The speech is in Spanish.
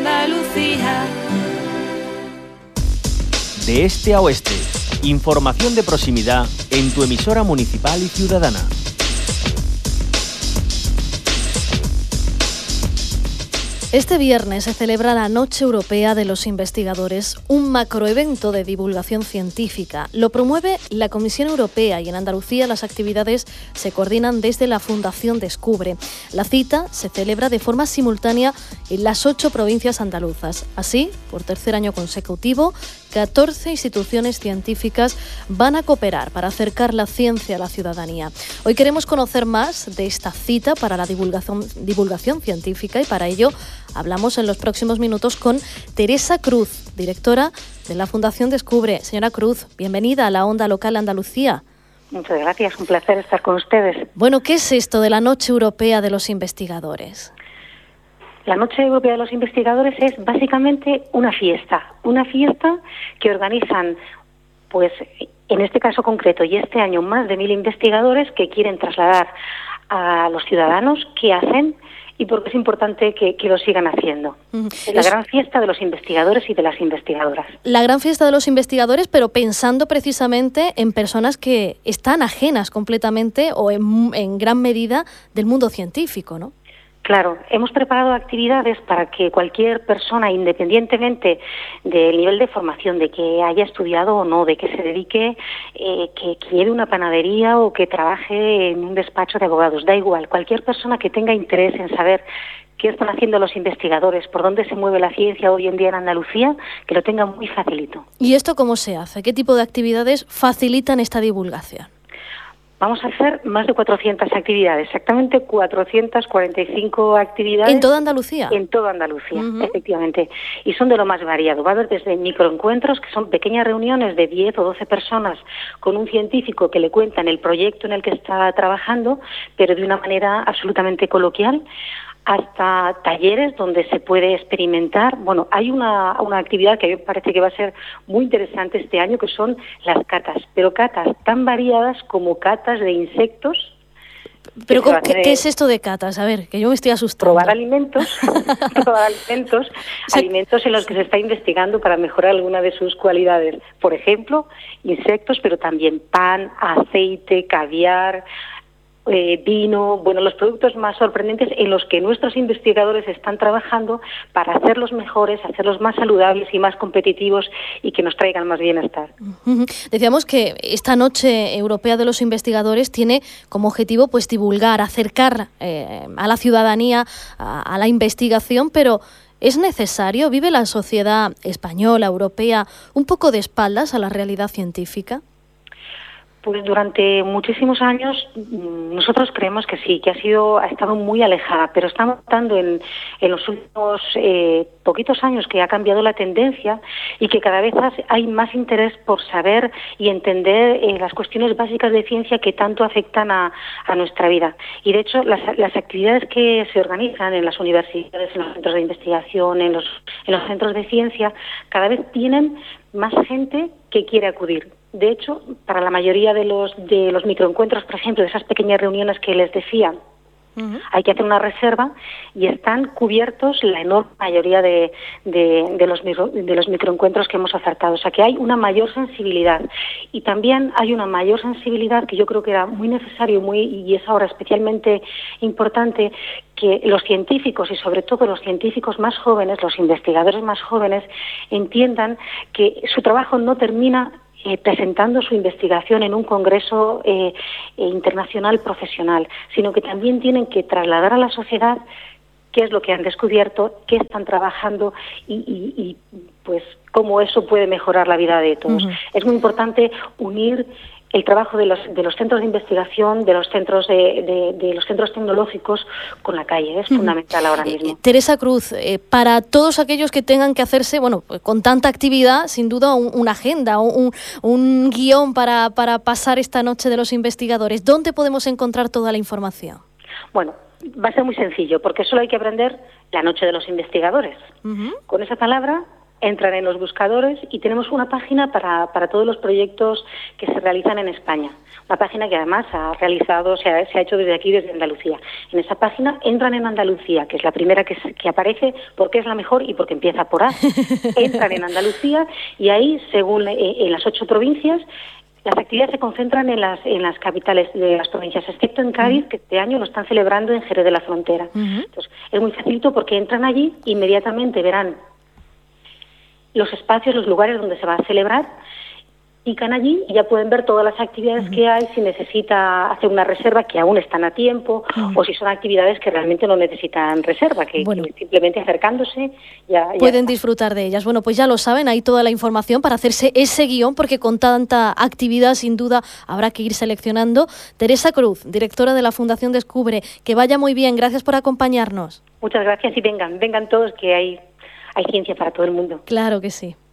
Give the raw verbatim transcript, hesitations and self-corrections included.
Andalucía. De este a oeste, información de proximidad en tu emisora municipal y ciudadana. Este viernes se celebra la Noche Europea de los Investigadores, un macroevento de divulgación científica. Lo promueve la Comisión Europea y en Andalucía las actividades se coordinan desde la Fundación Descubre. La cita se celebra de forma simultánea en las ocho provincias andaluzas. Así, por tercer año consecutivo, catorce instituciones científicas van a cooperar para acercar la ciencia a la ciudadanía. Hoy queremos conocer más de esta cita para la divulgación, divulgación científica y para ello hablamos en los próximos minutos con Teresa Cruz, directora de la Fundación Descubre. Señora Cruz, bienvenida a la Onda Local Andalucía. Muchas gracias, un placer estar con ustedes. Bueno, ¿qué es esto de la Noche Europea de los Investigadores? La Noche Europea de los Investigadores es básicamente una fiesta, una fiesta que organizan, pues en este caso concreto y este año, más de mil investigadores que quieren trasladar a los ciudadanos qué hacen y por qué es importante que, que lo sigan haciendo. Uh-huh. Es la es... gran fiesta de los investigadores y de las investigadoras. La gran fiesta de los investigadores, pero pensando precisamente en personas que están ajenas completamente o en, en gran medida del mundo científico, ¿no? Claro, hemos preparado actividades para que cualquier persona, independientemente del nivel de formación, de que haya estudiado o no, de que se dedique, eh, que, que lleve una panadería o que trabaje en un despacho de abogados, da igual, cualquier persona que tenga interés en saber qué están haciendo los investigadores, por dónde se mueve la ciencia hoy en día en Andalucía, que lo tenga muy facilito. ¿Y esto cómo se hace? ¿Qué tipo de actividades facilitan esta divulgación? Vamos a hacer más de cuatrocientas actividades, exactamente cuatrocientas cuarenta y cinco actividades. ¿En toda Andalucía? En toda Andalucía, uh-huh. Efectivamente. Y son de lo más variado. Va a haber desde microencuentros, que son pequeñas reuniones de diez o doce personas con un científico que le cuentan el proyecto en el que está trabajando, pero de una manera absolutamente coloquial, hasta talleres donde se puede experimentar. Bueno, hay una, una actividad que a mí me parece que va a ser muy interesante este año, que son las catas, pero catas tan variadas como catas de insectos. ¿Pero ¿qué, ¿qué es esto de catas? A ver, que yo me estoy asustando. Probar alimentos, probar alimentos, o sea, alimentos en los que se está investigando para mejorar alguna de sus cualidades. Por ejemplo, insectos, pero también pan, aceite, caviar, Eh, vino, bueno, los productos más sorprendentes en los que nuestros investigadores están trabajando para hacerlos mejores, hacerlos más saludables y más competitivos y que nos traigan más bienestar. Uh-huh. Decíamos que esta Noche Europea de los Investigadores tiene como objetivo pues divulgar, acercar eh, a la ciudadanía a, a la investigación, pero ¿es necesario? ¿Vive la sociedad española, europea, un poco de espaldas a la realidad científica? Pues durante muchísimos años nosotros creemos que sí, que ha sido ha estado muy alejada, pero estamos notando en, en los últimos eh, poquitos años que ha cambiado la tendencia y que cada vez hay más interés por saber y entender eh, las cuestiones básicas de ciencia que tanto afectan a, a nuestra vida. Y de hecho las, las actividades que se organizan en las universidades, en los centros de investigación, en los, en los centros de ciencia, cada vez tienen más gente que quiere acudir. De hecho, para la mayoría de los de los microencuentros, por ejemplo, de esas pequeñas reuniones que les decía, uh-huh. hay que hacer una reserva y están cubiertos la enorme mayoría de, de, de, los, de los microencuentros que hemos ofertado. O sea, que hay una mayor sensibilidad. Y también hay una mayor sensibilidad que yo creo que era muy necesario muy y es ahora especialmente importante, que los científicos y sobre todo los científicos más jóvenes, los investigadores más jóvenes, entiendan que su trabajo no termina Eh, presentando su investigación en un congreso eh, eh, internacional profesional, sino que también tienen que trasladar a la sociedad qué es lo que han descubierto, qué están trabajando y, y, y pues cómo eso puede mejorar la vida de todos. Uh-huh. Es muy importante unir el trabajo de los, de los centros de investigación, de los centros de, de, de los centros tecnológicos con la calle. Es uh-huh. fundamental ahora mismo. Eh, Teresa Cruz, eh, para todos aquellos que tengan que hacerse, bueno, con tanta actividad, sin duda un, una agenda, un, un guión para, para pasar esta Noche de los Investigadores, ¿dónde podemos encontrar toda la información? Bueno, va a ser muy sencillo, porque solo hay que aprender la Noche de los Investigadores. Uh-huh. Con esa palabra entran en los buscadores y tenemos una página para, para todos los proyectos que se realizan en España. Una página que además ha realizado, se ha, se ha hecho desde aquí, desde Andalucía. En esa página entran en Andalucía, que es la primera que, que aparece porque es la mejor y porque empieza por A. Entran en Andalucía y ahí, según eh, en las ocho provincias, las actividades se concentran en las, en las capitales de las provincias, excepto en Cádiz, uh-huh. que este año lo están celebrando en Jerez de la Frontera. Uh-huh. Entonces, es muy facilito porque entran allí, inmediatamente verán los espacios, los lugares donde se va a celebrar, pican allí y ya pueden ver todas las actividades uh-huh. que hay, si necesita hacer una reserva, que aún están a tiempo, uh-huh. o si son actividades que realmente no necesitan reserva, que, bueno. que simplemente acercándose ya, ya pueden está. disfrutar de ellas. Bueno, pues ya lo saben, hay toda la información para hacerse ese guión, porque con tanta actividad, sin duda, habrá que ir seleccionando. Teresa Cruz, directora de la Fundación Descubre, que vaya muy bien, gracias por acompañarnos. Muchas gracias y vengan, vengan todos, que hay, hay ciencia para todo el mundo. Claro que sí.